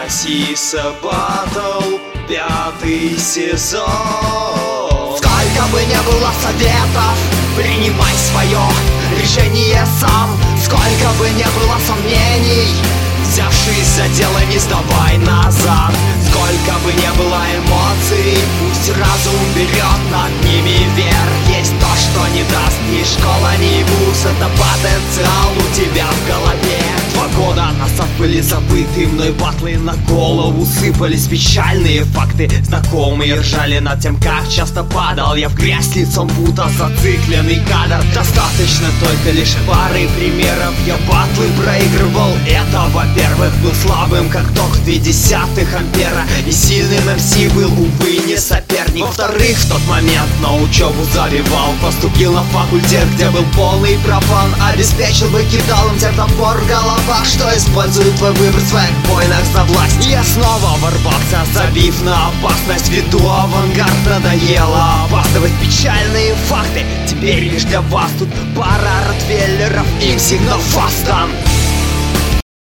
Сиса Баттл, 5-й сезон. Сколько бы не было советов, принимай свое решение сам. Сколько бы не было сомнений, взявшись за дело, не сдавай назад. Сколько бы не было эмоций, пусть разум берет над ними верх. Есть то, что не даст ни школа, ни вуз. Это потенциал у тебя в голове. 2 года назад были забыты мной батлы, на голову сыпались печальные факты. Знакомые ржали над тем, как часто падал я в грязь лицом, будто зацикленный кадр. Достаточно только лишь пары примеров. Я батлы проигрывал, это во-первых. Был слабым, как ток 0,2 ампера, и сильным МС был, увы, не соперник. Во-вторых, в тот момент на учебу забивал. Поступил на факультет, где был полный профан. Обеспечил бы кидалом тем топор в головах, что используют твой выбор в своих войнах за власть. Я снова ворвался, забив на опасность. Веду авангард, надоело опаздывать. Печальные факты, теперь лишь для вас тут пара ротвейлеров, им сигнал фастан.